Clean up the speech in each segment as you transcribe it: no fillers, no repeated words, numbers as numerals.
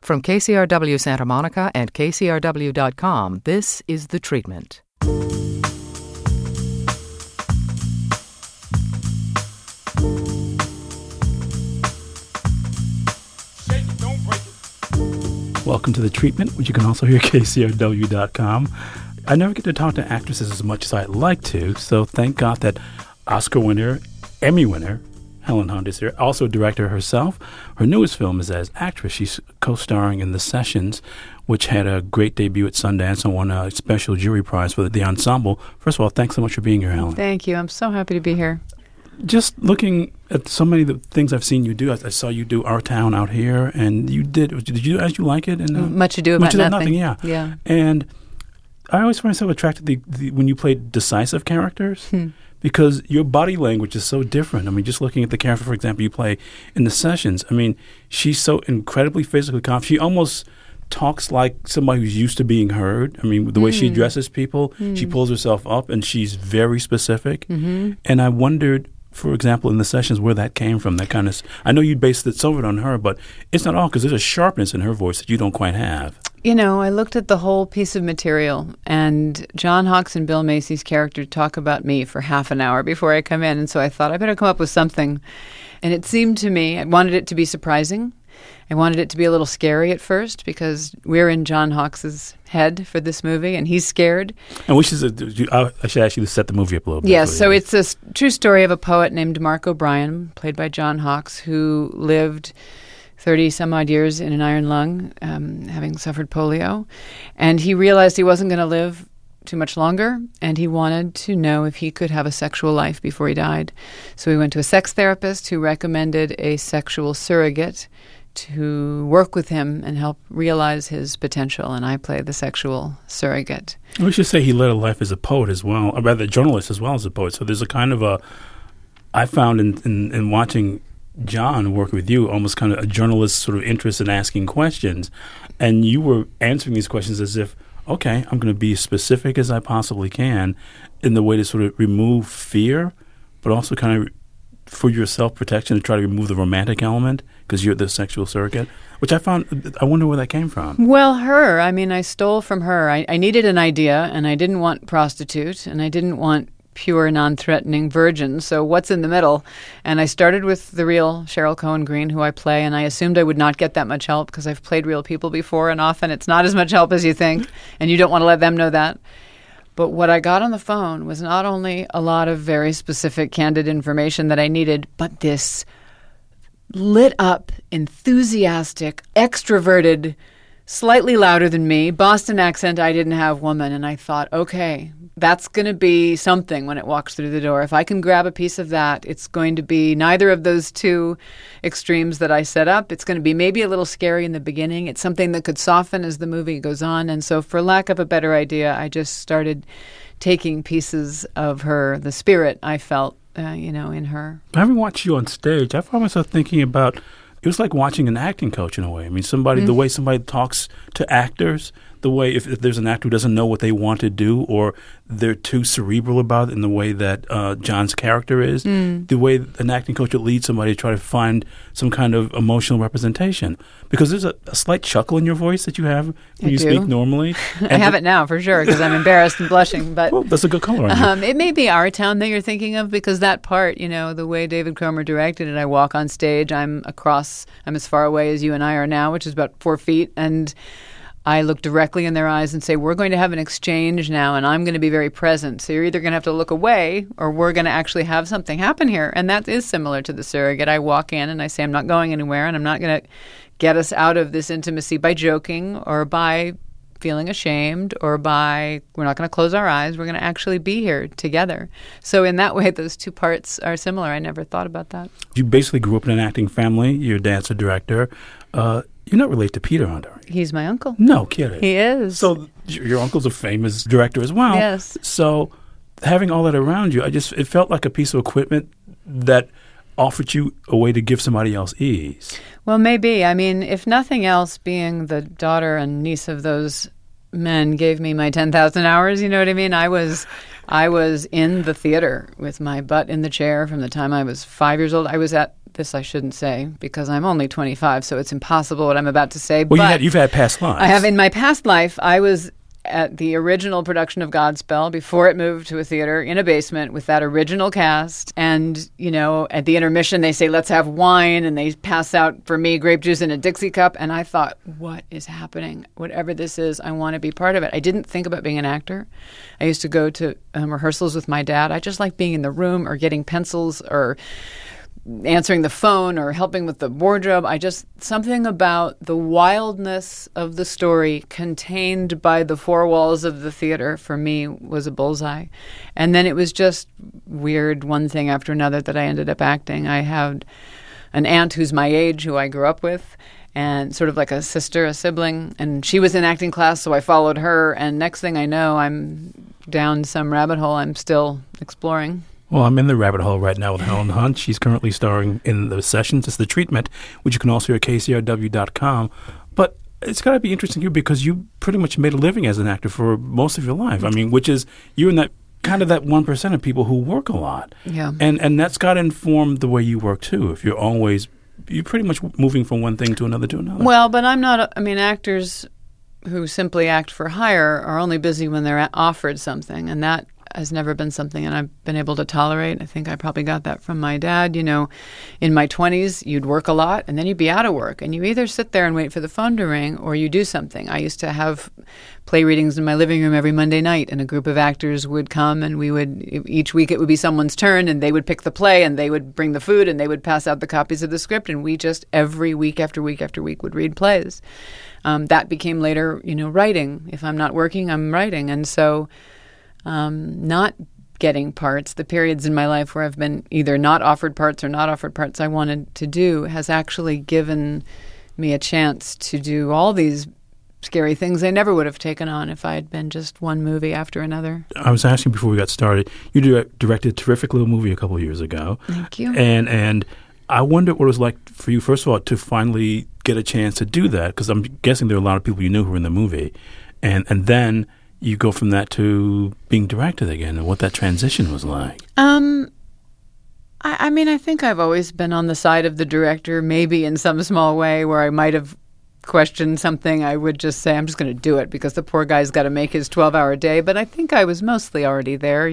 From KCRW Santa Monica and KCRW.com, this is The Treatment. Welcome to The Treatment, which you can also hear at KCRW.com. I never get to talk to actresses as much as I'd like to, so thank God that Oscar winner, Emmy winner, Helen Hunt is here, also a director herself. Her newest film is as actress. She's co-starring in The Sessions, which had a great debut at Sundance and won a special jury prize for the ensemble. First of all, thanks so much for being here, Helen. Thank you. I'm so happy to be here. Just looking at so many of the things I've seen you do, I saw you do Our Town out here, and did you As You Like It? And, Much Ado About Nothing. Yeah. And I always find myself attracted to when you play decisive characters. Because your body language is so different. I mean, just looking at the character, for example, you play in The Sessions, I mean, she's so incredibly physically confident. She almost talks like somebody who's used to being heard. I mean, the way she addresses people, she pulls herself up, and she's very specific. And I wondered, for example, in The Sessions, where that came from, that kind of – I know you based some of it on her, but it's not all, because there's a sharpness in her voice that you don't quite have. You know, I looked at the whole piece of material, and John Hawkes and Bill Macy's character talk about me for half an hour before I come in, and so I thought I better come up with something. And it seemed to me, I wanted it to be surprising. I wanted it to be a little scary at first, because we're in John Hawkes' head for this movie, and he's scared. And I should ask you to set the movie up a little bit. Yes, so it's a true story of a poet named Mark O'Brien, played by John Hawkes, who lived 30-some-odd years in an iron lung, having suffered polio. And he realized he wasn't going to live too much longer, and he wanted to know if he could have a sexual life before he died. So he went to a sex therapist who recommended a sexual surrogate to work with him and help realize his potential, and I play the sexual surrogate. We should say he led a life as a poet as well, or rather a journalist as well as a poet. So there's a kind of I found in watching John work with you, almost kind of a journalist sort of interest in asking questions. And you were answering these questions as if, okay, I'm going to be as specific as I possibly can in the way to sort of remove fear, but also kind of for your self-protection to try to remove the romantic element because you're the sexual surrogate, which I wonder where that came from. Well, I stole from her. I needed an idea, and I didn't want prostitute, and I didn't want pure, non-threatening virgin. So what's in the middle? And I started with the real Cheryl Cohen Green, who I play, and I assumed I would not get that much help because I've played real people before, and often it's not as much help as you think, and you don't want to let them know that. But what I got on the phone was not only a lot of very specific, candid information that I needed, but this lit up, enthusiastic, extroverted, slightly louder than me, Boston accent I didn't have woman. And I thought, okay, that's going to be something when it walks through the door. If I can grab a piece of that, it's going to be neither of those two extremes that I set up. It's going to be maybe a little scary in the beginning. It's something that could soften as the movie goes on. And so for lack of a better idea, I just started taking pieces of her, the spirit I felt, in her. Having watched you on stage, I found myself thinking about it was like watching an acting coach in a way. I mean, the way somebody talks to actors, the way if there's an actor who doesn't know what they want to do or they're too cerebral about it in the way that John's character is, the way an acting coach would lead somebody to try to find some kind of emotional representation. Because there's a slight chuckle in your voice that you have when you speak normally. I have it now for sure because I'm embarrassed and blushing. But well, that's a good color on you. It may be Our Town that you're thinking of because that part, the way David Cromer directed it, I walk on stage, I'm as far away as you and I are now, which is about 4 feet, and I look directly in their eyes and say, we're going to have an exchange now, and I'm going to be very present. So you're either going to have to look away or we're going to actually have something happen here. And that is similar to the surrogate. I walk in and I say, I'm not going anywhere, and I'm not going to get us out of this intimacy by joking or by feeling ashamed or by we're not going to close our eyes. We're going to actually be here together. So in that way, those two parts are similar. I never thought about that. You basically grew up in an acting family. Your dad's a director. You're not related to Peter Hunt, are you? He's my uncle. No kidding. He is. So your uncle's a famous director as well. Yes. So having all that around you, it felt like a piece of equipment that offered you a way to give somebody else ease. Well, maybe. I mean, if nothing else, being the daughter and niece of those men gave me my 10,000 hours, you know what I mean? I was in the theater with my butt in the chair from the time I was 5 years old. I was at this I shouldn't say because I'm only 25, so it's impossible what I'm about to say. Well, but you've had past lives. I have. In my past life, I was at the original production of Godspell before it moved to a theater in a basement with that original cast. And, you know, at the intermission, they say, let's have wine. And they pass out, for me, grape juice in a Dixie cup. And I thought, what is happening? Whatever this is, I want to be part of it. I didn't think about being an actor. I used to go to rehearsals with my dad. I just liked being in the room or getting pencils or answering the phone or helping with the wardrobe. Something about the wildness of the story contained by the four walls of the theater for me was a bullseye. And then it was just weird, one thing after another, that I ended up acting. I had an aunt who's my age, who I grew up with, and sort of like a sister, a sibling, and she was in acting class, so I followed her, and next thing I know, I'm down some rabbit hole I'm still exploring. Well, I'm in the rabbit hole right now with Helen Hunt. She's currently starring in The Sessions. It's The Treatment, which you can also hear at KCRW.com. But it's got to be interesting to you because you pretty much made a living as an actor for most of your life. I mean, which is, you're in that kind of that 1% of people who work a lot. Yeah. And that's got to inform the way you work, too. If you're pretty much moving from one thing to another. Well, but I'm not, actors who simply act for hire are only busy when they're offered something, and that has never been something and I've been able to tolerate. I think I probably got that from my dad. You know, in my 20s, you'd work a lot and then you'd be out of work and you either sit there and wait for the phone to ring or you do something. I used to have play readings in my living room every Monday night, and a group of actors would come and each week it would be someone's turn and they would pick the play and they would bring the food and they would pass out the copies of the script, and we just every week after week after week would read plays. That became later, writing. If I'm not working, I'm writing. And so not getting parts, the periods in my life where I've been either not offered parts or not offered parts I wanted to do, has actually given me a chance to do all these scary things I never would have taken on if I had been just one movie after another. I was asking before we got started, you directed a terrific little movie a couple of years ago. Thank you. And I wonder what it was like for you, first of all, to finally get a chance to do that, because I'm guessing there are a lot of people you knew who were in the movie. And then you go from that to being directed again, and what that transition was like. I think I've always been on the side of the director, maybe in some small way where I might have questioned something. I would just say, I'm just going to do it because the poor guy's got to make his 12-hour day. But I think I was mostly already there.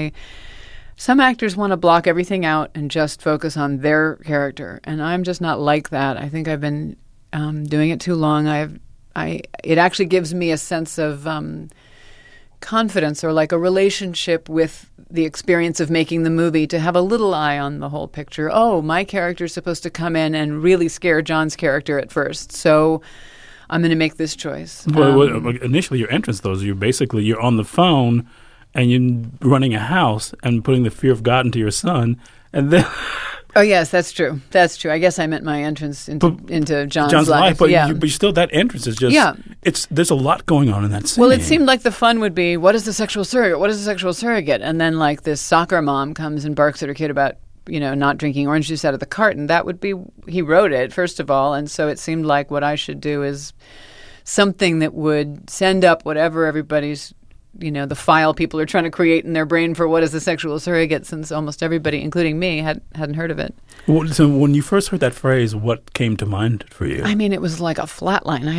Some actors want to block everything out and just focus on their character, and I'm just not like that. I think I've been doing it too long. It actually gives me a sense of confidence, or like a relationship with the experience of making the movie, to have a little eye on the whole picture. Oh, my character's supposed to come in and really scare John's character at first, so I'm going to make this choice. Well, initially your entrance, though, is you're on the phone and you're running a house and putting the fear of God into your son, and then... Oh, yes, that's true. That's true. I guess I meant my entrance into John's life. But, yeah. but still, that entrance is just... Yeah. There's a lot going on in that scene. Well, it seemed like the fun would be, what is the sexual surrogate? What is the sexual surrogate? And then, like, this soccer mom comes and barks at her kid about, not drinking orange juice out of the carton. That would be... He wrote it, first of all, and so it seemed like what I should do is something that would send up whatever everybody's... the file people are trying to create in their brain for what is a sexual surrogate, since almost everybody, including me, hadn't heard of it. Well, so when you first heard that phrase, what came to mind for you? I mean, it was like a flat line.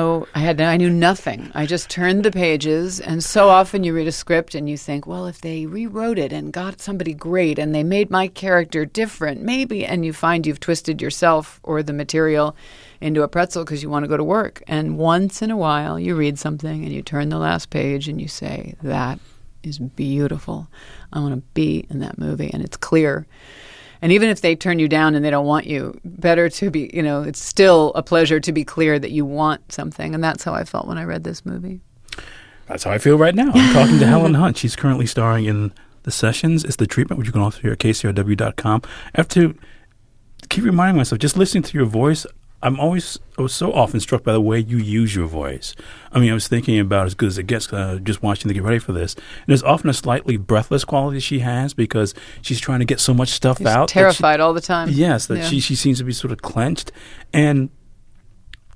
I knew nothing. I just turned the pages, and so often you read a script and you think, well, if they rewrote it and got somebody great and they made my character different, maybe, and you find you've twisted yourself or the material into a pretzel because you want to go to work. And once in a while, you read something and you turn the last page and you say, that is beautiful. I want to be in that movie. And it's clear. And even if they turn you down and they don't want you, better to be, it's still a pleasure to be clear that you want something. And that's how I felt when I read this movie. That's how I feel right now. I'm talking to Helen Hunt. She's currently starring in The Sessions. It's The Treatment, which you can also hear at KCRW.com. I have to keep reminding myself, just listening to your voice, I was so often struck by the way you use your voice. I mean, I was thinking about As Good as It Gets, just watching to get ready for this. And there's often a slightly breathless quality she has because she's trying to get so much stuff out. Terrified all the time. Yes, she seems to be sort of clenched. And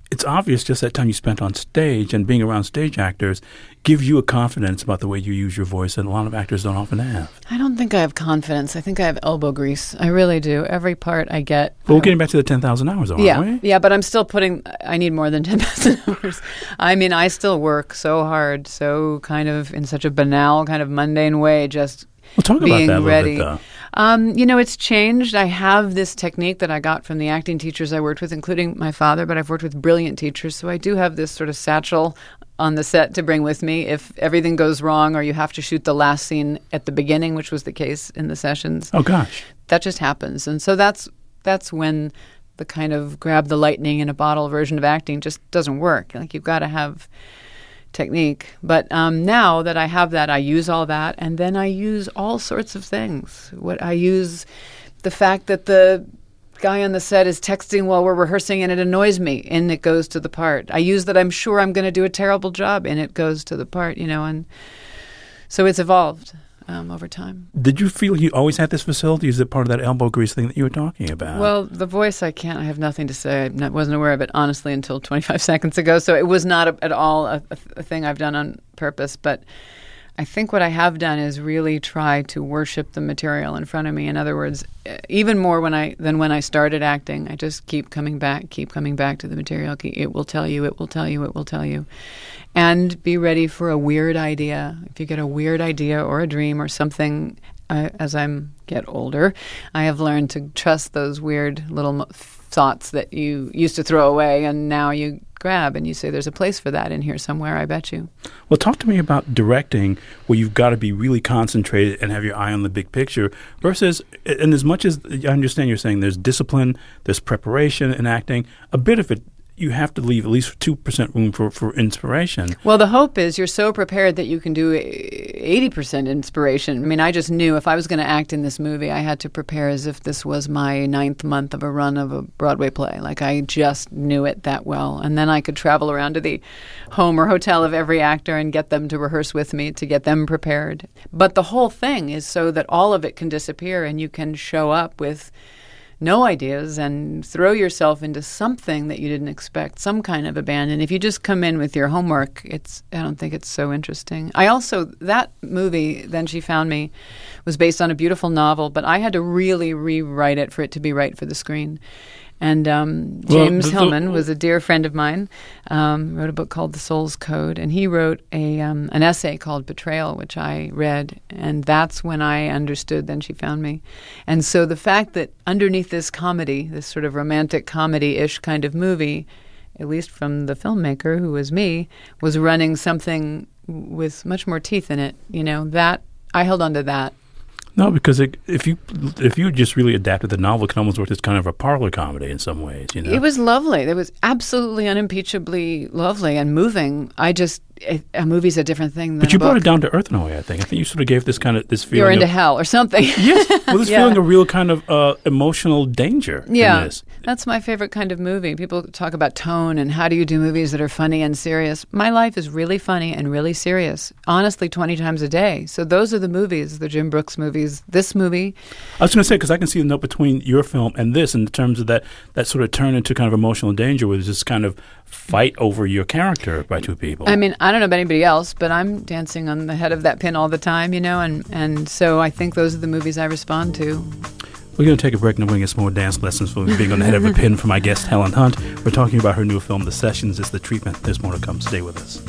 it's obvious just that time you spent on stage and being around stage actors gives you a confidence about the way you use your voice that a lot of actors don't often have. I don't think I have confidence. I think I have elbow grease. I really do. Every part I get. But we're getting back to the 10,000 hours, aren't we? Yeah, but I'm still I need more than 10,000 hours. I mean, I still work so hard, so kind of in such a banal, kind of mundane way, just Well, talk about being that a little ready. bit, though. It's changed. I have this technique that I got from the acting teachers I worked with, including my father, but I've worked with brilliant teachers, so I do have this sort of satchel on the set to bring with me if everything goes wrong or you have to shoot the last scene at the beginning, which was the case in the sessions. Oh, gosh. That just happens. And so that's when the kind of grab the lightning in a bottle version of acting just doesn't work. Like, you've got to have technique. But now that I have that, I use all that, and then I use all sorts of things. I use the fact that the guy on the set is texting while we're rehearsing and it annoys me, and it goes to the part. I use that I'm sure I'm going to do a terrible job, and it goes to the part, and so it's evolved over time. Did you feel you always had this facility? Is it part of that elbow grease thing that you were talking about? Well, the voice, I have nothing to say. I wasn't aware of it, honestly, until 25 seconds ago. So it was not at all a thing I've done on purpose. But I think what I have done is really try to worship the material in front of me. In other words, even more than when I started acting, I just keep coming back to the material. It will tell you, it will tell you, it will tell you. And be ready for a weird idea. If you get a weird idea or a dream or something, as I get older, I have learned to trust those weird little thoughts that you used to throw away, and now you grab and you say, there's a place for that in here somewhere, I bet you. Well, talk to me about directing where you've got to be really concentrated and have your eye on the big picture versus, and as much as I understand you're saying there's discipline, there's preparation in acting, a bit of it, you have to leave at least 2% room for inspiration. Well, the hope is you're so prepared that you can do 80% inspiration. I mean, I just knew if I was going to act in this movie, I had to prepare as if this was my 9th month of a run of a Broadway play. Like, I just knew it that well. And then I could travel around to the home or hotel of every actor and get them to rehearse with me to get them prepared. But the whole thing is so that all of it can disappear and you can show up with no ideas and throw yourself into something that you didn't expect, some kind of abandon. If you just come in with your homework, I don't think it's so interesting. That movie, Then She Found Me, was based on a beautiful novel, but I had to really rewrite it for it to be right for the screen. And James Hillman was a dear friend of mine, wrote a book called The Soul's Code, and he wrote an essay called Betrayal, which I read, and that's when I understood Then She Found Me. And so the fact that underneath this comedy, this sort of romantic comedy-ish kind of movie, at least from the filmmaker, who was me, was running something with much more teeth in it, that I held on to that. No, because if you just really adapted the novel, it can almost work as kind of a parlor comedy in some ways. It was lovely. It was absolutely unimpeachably lovely and moving. A movie's a different thing than But you a book. brought it down to earth in a way, I think. I think you sort of gave this feeling You're into hell or something. Yes. Well, this Yeah. feeling of real kind of emotional danger in this. That's my favorite kind of movie. People talk about tone and how do you do movies that are funny and serious. My life is really funny and really serious, honestly, 20 times a day. So those are the movies, the Jim Brooks movies, this movie. I was going to say, because I can see the note between your film and this in terms of that sort of turn into kind of emotional danger where there's this kind of fight over your character by two people. I mean, I don't know about anybody else, but I'm dancing on the head of that pin all the time, and so I think those are the movies I respond to. We're going to take a break and we're going to get some more dance lessons for being on the head of a pin from my guest, Helen Hunt. We're talking about her new film, The Sessions. It's The Treatment. There's more to come. Stay with us.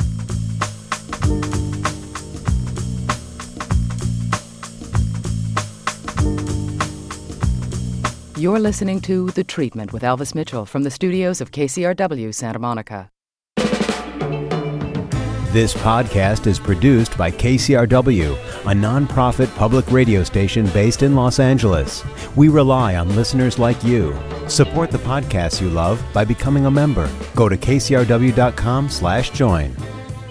You're listening to The Treatment with Elvis Mitchell from the studios of KCRW Santa Monica. This podcast is produced by KCRW, a nonprofit public radio station based in Los Angeles. We rely on listeners like you. Support the podcasts you love by becoming a member. Go to kcrw.com/join.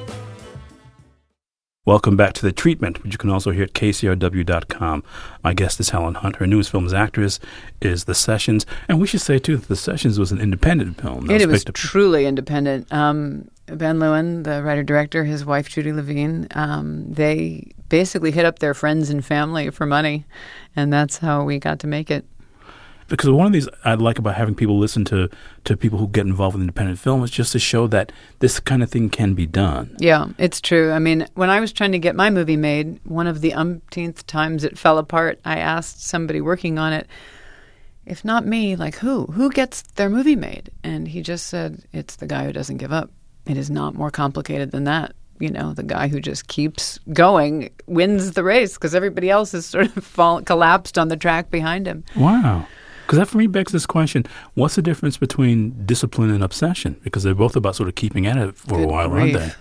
Welcome back to The Treatment, which you can also hear at kcrw.com. My guest is Helen Hunt. Her newest film as actress is The Sessions. And we should say, too, that The Sessions was an independent film. It was truly independent. Ben Lewin, the writer-director, his wife, Judy Levine, they basically hit up their friends and family for money, and that's how we got to make it. because one of these I like about having people listen to people who get involved with independent film is just to show that this kind of thing can be done. Yeah, it's true. I mean, when I was trying to get my movie made, one of the umpteenth times it fell apart, I asked somebody working on it, if not me, like who gets their movie made? And he just said, it's the guy who doesn't give up. It is not more complicated than that. You know, the guy who just keeps going wins the race because everybody else has sort of collapsed on the track behind him. Wow. Because that for me begs this question, what's the difference between discipline and obsession? Because they're both about sort of keeping at it for a while, aren't they?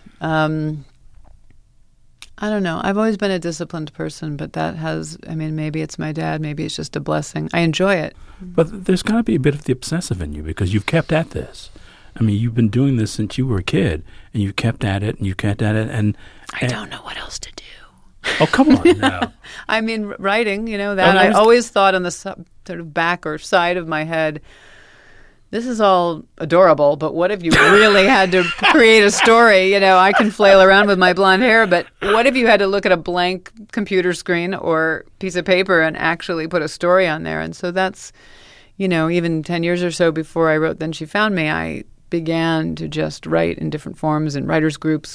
I don't know. I've always been a disciplined person, but maybe it's my dad, maybe it's just a blessing. I enjoy it. But there's got to be a bit of the obsessive in you because you've kept at this. I mean, you've been doing this since you were a kid, and you kept at it, and you kept at it, and I don't know what else to do. Oh, come on now. I mean, writing, that I always thought on the sort of back or side of my head, this is all adorable, but what if you really had to create a story? I can flail around with my blonde hair, but what if you had to look at a blank computer screen or piece of paper and actually put a story on there? And so that's, even 10 years or so before I wrote Then She Found Me, I began to just write in different forms in writers' groups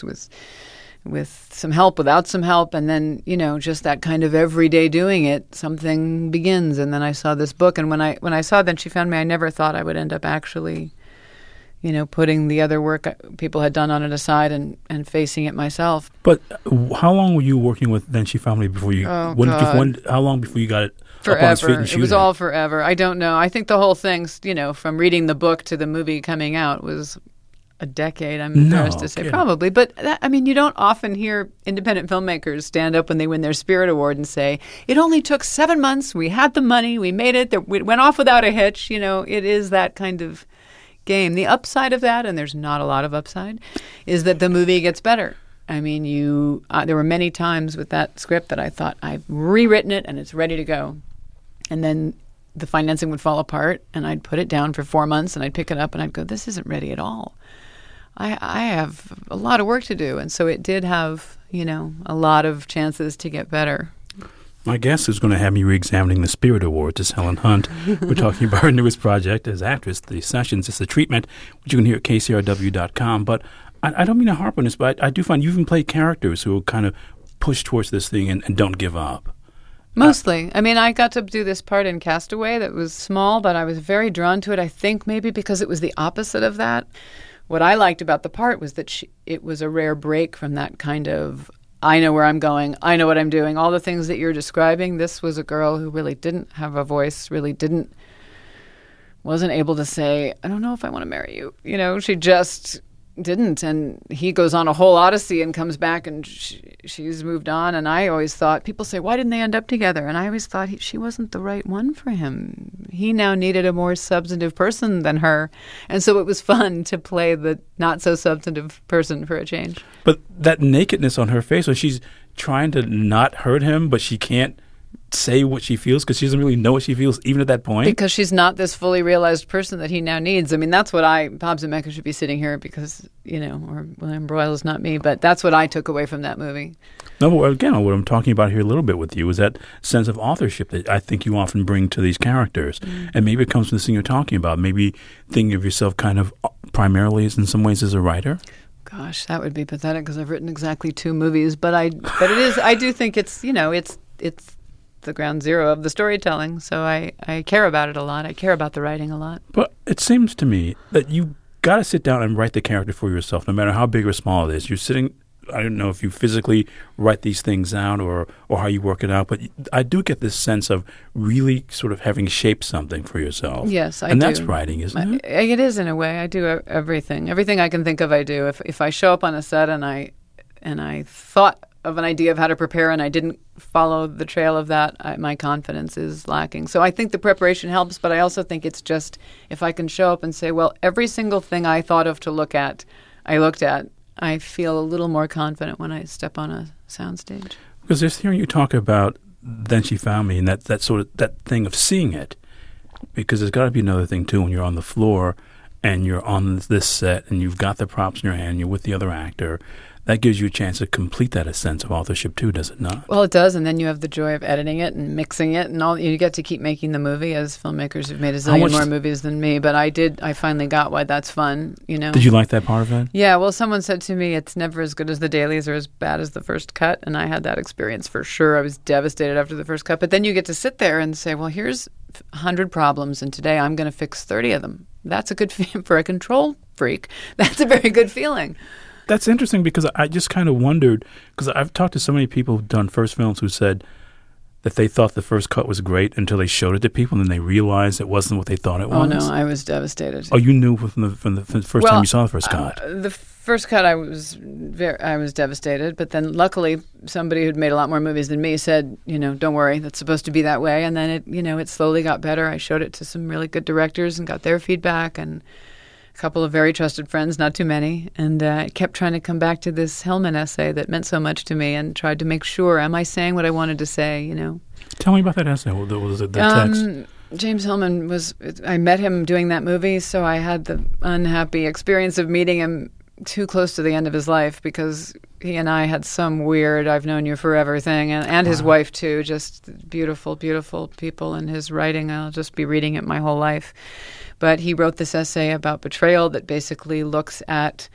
with some help, without some help, and then, just that kind of everyday doing it, something begins. And then I saw this book, and when I saw Then She Found Me, I never thought I would end up actually, putting the other work people had done on it aside and facing it myself. But how long were you working with Then She Found Me before you? Oh, God. How long before you got it? Forever. It was all forever. I don't know. I think the whole thing, from reading the book to the movie coming out was a decade, I'm embarrassed to say. Kidding. Probably. But, you don't often hear independent filmmakers stand up when they win their Spirit Award and say, it only took 7 months, we had the money, we made it, we went off without a hitch. It is that kind of game. The upside of that, and there's not a lot of upside, is that the movie gets better. I mean, there were many times with that script that I thought, I've rewritten it and it's ready to go. And then the financing would fall apart, and I'd put it down for 4 months, and I'd pick it up, and I'd go, this isn't ready at all. I have a lot of work to do. And so it did have, a lot of chances to get better. My guest who's going to have me re-examining the Spirit Awards is Helen Hunt. We're talking about her newest project as actress, The Sessions. It's The Treatment, which you can hear at kcrw.com. But I don't mean to harp on this, but I do find you even play characters who kind of push towards this thing and don't give up. Mostly. I got to do this part in Castaway that was small, but I was very drawn to it, I think maybe because it was the opposite of that. What I liked about the part was that it was a rare break from that kind of, I know where I'm going, I know what I'm doing, all the things that you're describing. This was a girl who really didn't have a voice, wasn't able to say, I don't know if I want to marry you. She just didn't. And he goes on a whole odyssey and comes back and she's moved on. And I always thought, people say, why didn't they end up together? And I always thought she wasn't the right one for him. He now needed a more substantive person than her. And so it was fun to play the not so substantive person for a change. But that nakedness on her face when she's trying to not hurt him, but she can't say what she feels because she doesn't really know what she feels even at that point. Because she's not this fully realized person that he now needs. That's what Bob Zemeckis should be sitting here because, or William Broyles, not me, but that's what I took away from that movie. No, but again, what I'm talking about here a little bit with you is that sense of authorship that I think you often bring to these characters. Mm. And maybe it comes from this thing you're talking about. Maybe thinking of yourself kind of primarily in some ways as a writer. Gosh, that would be pathetic because I've written exactly 2 movies, but it is, I do think it's the ground zero of the storytelling. So I care about it a lot. I care about the writing a lot. But it seems to me that you got to sit down and write the character for yourself, no matter how big or small it is. You're sitting, I don't know if you physically write these things out or how you work it out, but I do get this sense of really sort of having shaped something for yourself. Yes, I do. And that's writing, isn't it? It is in a way. I do everything. Everything I can think of I do. If I show up on a set and I thought of an idea of how to prepare and I didn't follow the trail of that, my confidence is lacking. So I think the preparation helps, but I also think it's just if I can show up and say, well, every single thing I thought of to look at, I looked at, I feel a little more confident when I step on a soundstage. Because there's hearing you talk about Then She Found Me and that sort of that thing of seeing it, because there's got to be another thing too when you're on the floor and you're on this set and you've got the props in your hand, you're with the other actor, that gives you a chance to complete that a sense of authorship too, does it not? Well, it does, and then you have the joy of editing it and mixing it, and all. You get to keep making the movie, as filmmakers who've made a zillion more movies than me. But I finally got why that's fun. Did you like that part of it? Yeah. Well, someone said to me, "It's never as good as the dailies or as bad as the first cut," and I had that experience for sure. I was devastated after the first cut, but then you get to sit there and say, "Well, here's 100 problems, and today I'm going to fix 30 of them." That's a good for a control freak. That's a very good feeling. That's interesting because I just kind of wondered, because I've talked to so many people who've done first films who said that they thought the first cut was great until they showed it to people and then they realized it wasn't what they thought it was. Oh, no, I was devastated. Oh, you knew from the first time you saw the first cut? The first cut, I was devastated, but then luckily somebody who'd made a lot more movies than me said, don't worry, that's supposed to be that way. And then it slowly got better. I showed it to some really good directors and got their feedback, and a couple of very trusted friends, not too many, and I kept trying to come back to this Hillman essay that meant so much to me and tried to make sure, am I saying what I wanted to say, Tell me about that essay. What was it, the text? James Hillman I met him doing that movie, so I had the unhappy experience of meeting him too close to the end of his life because he and I had some weird I've known you forever thing, and his wife too, just beautiful, beautiful people, and his writing, I'll just be reading it my whole life. But he wrote this essay about betrayal that basically looks at,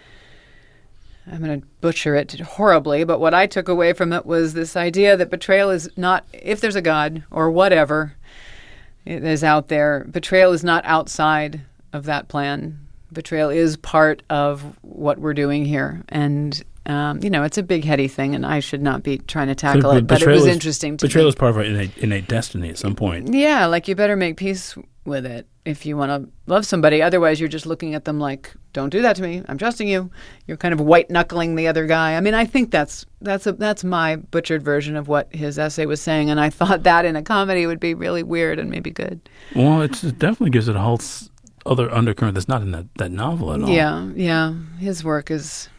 I'm going to butcher it horribly, but what I took away from it was this idea that betrayal is not, if there's a God or whatever it is out there, betrayal is not outside of that plan. Betrayal is part of what we're doing here. And, it's a big, heady thing, and I should not be trying to tackle it, but it was interesting to me. Betrayal is part of our innate destiny at some point. Yeah, like you better make peace with it if you want to love somebody. Otherwise, you're just looking at them like, don't do that to me. I'm trusting you. You're kind of white-knuckling the other guy. I mean, I think that's my butchered version of what his essay was saying, and I thought that in a comedy would be really weird and maybe good. Well, it definitely gives it a whole other undercurrent that's not in that novel at all. Yeah. His work is,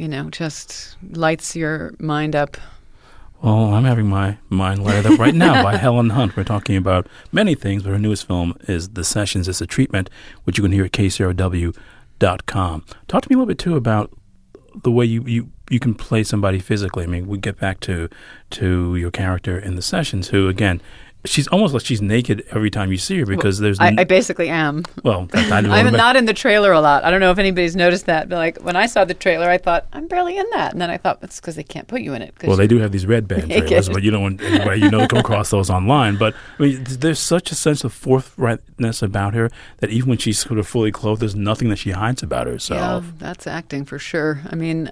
just lights your mind up. Well, I'm having my mind lighted up right now by Helen Hunt. We're talking about many things, but her newest film is The Sessions. It's a treatment, which you can hear at KCRW.com. Talk to me a little bit, too, about the way you can play somebody physically. I mean, we get back to your character in The Sessions, who, again, she's almost like she's naked every time you see her because there's... I basically am. Well, I'm not in the trailer a lot. I don't know if anybody's noticed that, but like when I saw the trailer, I thought, I'm barely in that. And then I thought, it's because they can't put you in it. Well, they do have these red band trailers, but you don't want anybody to come across those online. But I mean, there's such a sense of forthrightness about her that even when she's sort of fully clothed, there's nothing that she hides about herself. Yeah, that's acting for sure. I mean,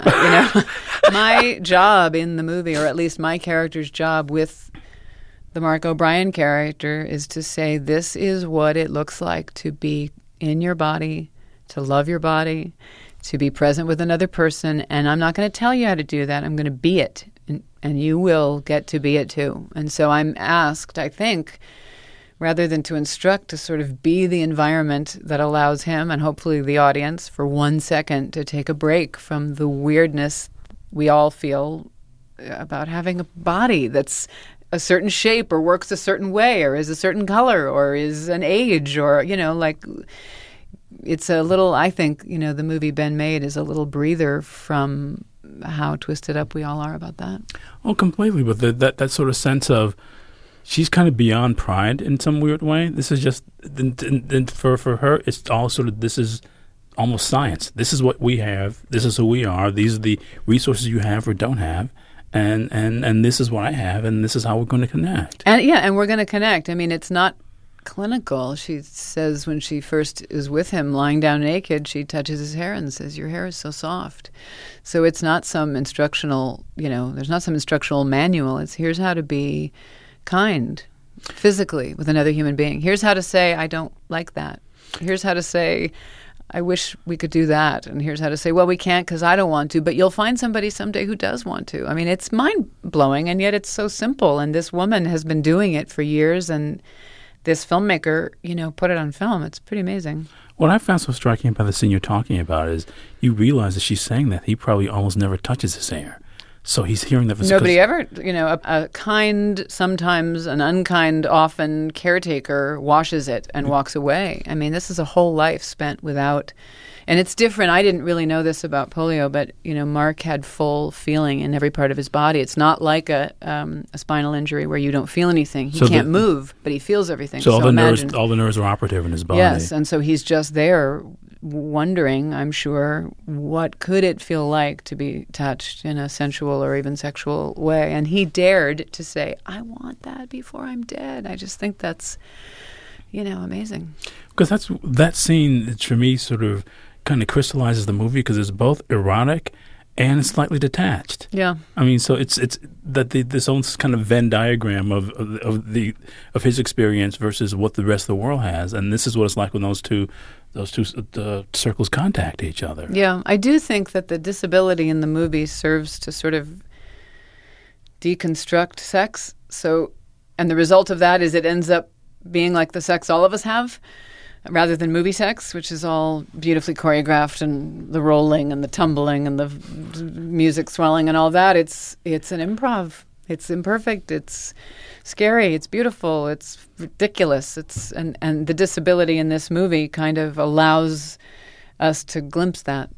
my job in the movie, or at least my character's job with the Mark O'Brien character, is to say, this is what it looks like to be in your body, to love your body, to be present with another person. And I'm not going to tell you how to do that. I'm going to be it. And you will get to be it too. And so I'm asked, I think, rather than to instruct, to sort of be the environment that allows him and hopefully the audience for 1 second to take a break from the weirdness we all feel about having a body that's a certain shape or works a certain way or is a certain color or is an age or, it's a little, I think, the movie Ben made is a little breather from how twisted up we all are about that. Oh, completely. But that sort of sense of she's kind of beyond pride in some weird way. This is just, for her, it's all sort of, this is almost science. This is what we have. This is who we are. These are the resources you have or don't have. And this is what I have, and this is how we're going to connect. And we're going to connect. I mean, it's not clinical. She says when she first is with him, lying down naked, she touches his hair and says, your hair is so soft. So it's not some instructional, there's not some instructional manual. It's here's how to be kind physically with another human being. Here's how to say, I don't like that. Here's how to say, I wish we could do that. And here's how to say, well, we can't because I don't want to. But you'll find somebody someday who does want to. I mean, it's mind-blowing, and yet it's so simple. And this woman has been doing it for years, and this filmmaker, put it on film. It's pretty amazing. What I found so striking about the scene you're talking about is you realize that she's saying that he probably almost never touches his hair. So he's hearing that. Nobody ever, a kind, sometimes an unkind, often caretaker washes it and walks away. I mean, this is a whole life spent without, and it's different. I didn't really know this about polio, but, Mark had full feeling in every part of his body. It's not like a spinal injury where you don't feel anything. He can't move, but he feels everything. So all the nerves are operative in his body. Yes, and so he's just there wondering, I'm sure, what could it feel like to be touched in a sensual or even sexual way. And he dared to say, I want that before I'm dead. I just think that's, amazing. Because that scene, for me, sort of kind of crystallizes the movie because it's both erotic and slightly detached. Yeah. I mean, so it's that this own kind of Venn diagram of his experience versus what the rest of the world has, and this is what it's like when those two circles contact each other. Yeah, I do think that the disability in the movie serves to sort of deconstruct sex. So, and the result of that is it ends up being like the sex all of us have, rather than movie sex, which is all beautifully choreographed and the rolling and the tumbling and the music swelling and all that. It's an improv. It's imperfect. It's scary. It's beautiful. It's ridiculous. And the disability in this movie kind of allows us to glimpse that.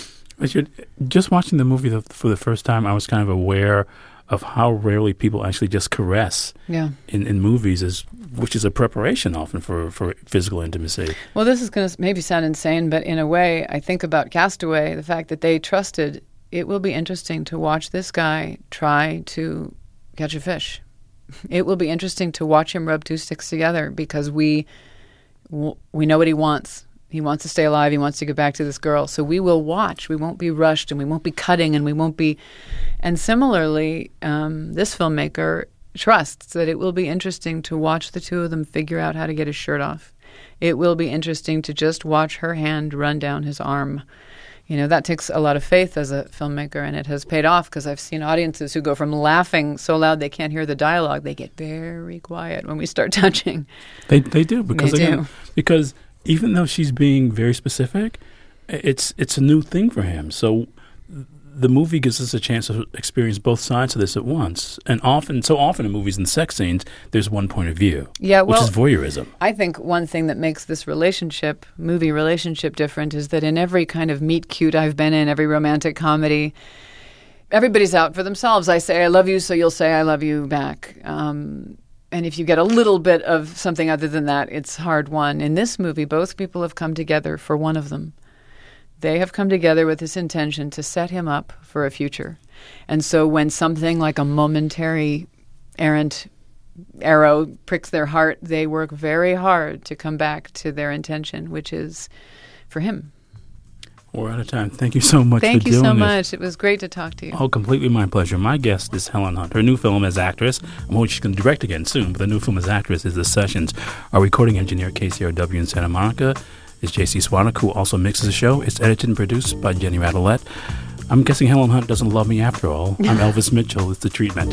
Just watching the movie for the first time, I was kind of aware of how rarely people actually just caress in movies, which is a preparation often for physical intimacy. Well, this is going to maybe sound insane, but in a way, I think about Castaway, the fact that they trusted. It will be interesting to watch this guy try to catch a fish. It will be interesting to watch him rub two sticks together because we know what he wants. He wants to stay alive. He wants to get back to this girl. So we will watch. We won't be rushed, and we won't be cutting, and we won't be... And similarly, this filmmaker trusts that it will be interesting to watch the two of them figure out how to get his shirt off. It will be interesting to just watch her hand run down his arm. That takes a lot of faith as a filmmaker, and it has paid off because I've seen audiences who go from laughing so loud they can't hear the dialogue. They get very quiet when we start touching. They do because even though she's being very specific, it's a new thing for him. So the movie gives us a chance to experience both sides of this at once. And so often in movies and sex scenes, there's one point of view, which is voyeurism. I think one thing that makes this movie relationship different is that in every kind of meet cute I've been in, every romantic comedy, everybody's out for themselves. I say I love you, so you'll say I love you back. And if you get a little bit of something other than that, it's hard won. In this movie, both people have come together for one of them. They have come together with this intention to set him up for a future. And so when something like a momentary errant arrow pricks their heart, they work very hard to come back to their intention, which is for him. We're out of time. Thank you so much for doing this. Thank you so much. It was great to talk to you. Oh, completely my pleasure. My guest is Helen Hunt. Her new film as actress, I'm hoping she's going to direct again soon, but the new film as actress is The Sessions. Our recording engineer, KCRW in Santa Monica, is J.C. Swanwick, who also mixes the show. It's edited and produced by Jenny Radelet. I'm guessing Helen Hunt doesn't love me after all. I'm Elvis Mitchell. It's The Treatment.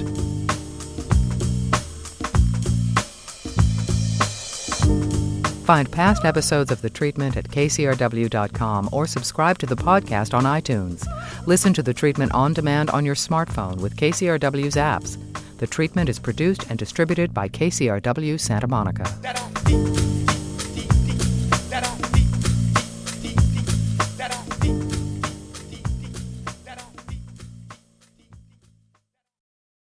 Find past episodes of The Treatment at kcrw.com or subscribe to the podcast on iTunes. Listen to The Treatment on demand on your smartphone with KCRW's apps. The Treatment is produced and distributed by KCRW Santa Monica.